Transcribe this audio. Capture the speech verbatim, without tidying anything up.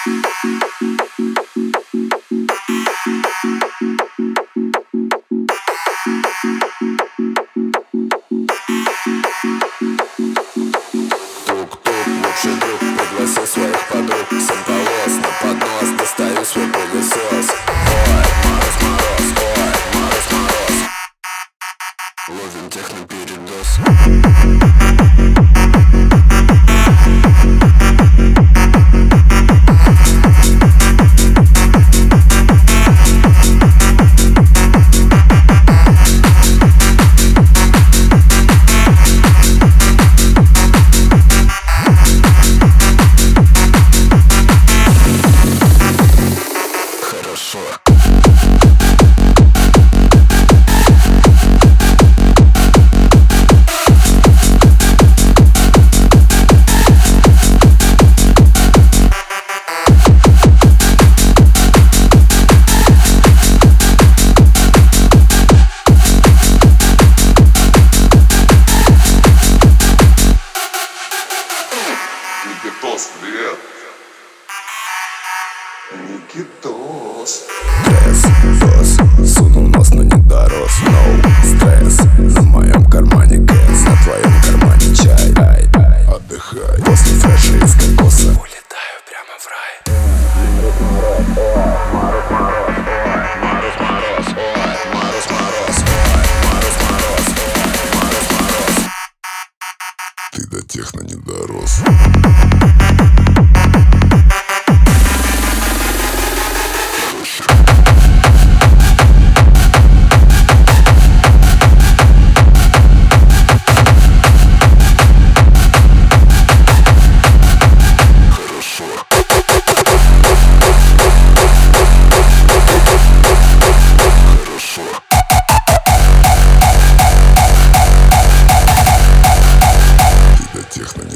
лучший друг, пригласил своих подруг. Сам полос на поднос, достаю свой пылесос. Ой, мороз, мороз, ой, мороз, мороз. Ловим технопередоз. Никитос, привет! Никитос. Стресс, босс, сунул нос, но не дорос. No стресс, на моем кармане кэс, на твоем кармане чай. Ай, ай, отдыхай, после фреша из кокоса улетаю прямо в рай. Мороз, мороз, мороз, мороз, ой, мороз, мороз, ой, мороз, мороз, ой, мороз, мороз. Ты до техно не дорос. Техно не